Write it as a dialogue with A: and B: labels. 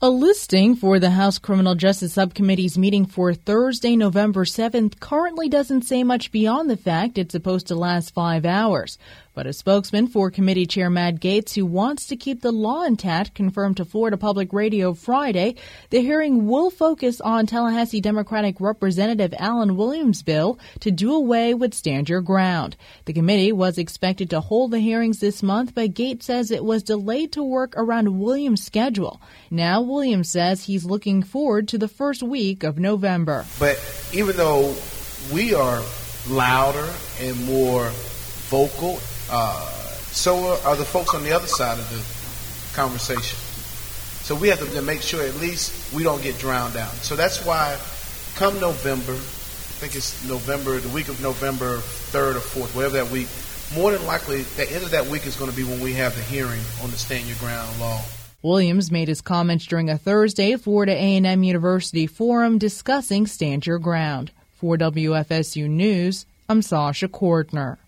A: A listing for the House Criminal Justice Subcommittee's meeting for Thursday, November 7th currently doesn't say much beyond the fact it's supposed to last 5 hours. But a spokesman for Committee Chair Matt Gaetz, who wants to keep the law intact, confirmed to Florida Public Radio Friday the hearing will focus on Tallahassee Democratic Representative Alan Williams' bill to do away with Stand Your Ground. The committee was expected to hold the hearings this month, but Gaetz says it was delayed to work around Williams' schedule. Now Williams says he's looking forward to the first week of November.
B: But even though we are louder and more vocal, so are the folks on the other side of the conversation. So we have to make sure at least we don't get drowned out. So that's why come November, I think it's November, the week of November 3rd or 4th, whatever that week, more than likely the end of that week is going to be when we have the hearing on the Stand Your Ground law.
A: Williams made his comments during a Thursday Florida A&M University forum discussing Stand Your Ground. For WFSU News, I'm Sasha Cordner.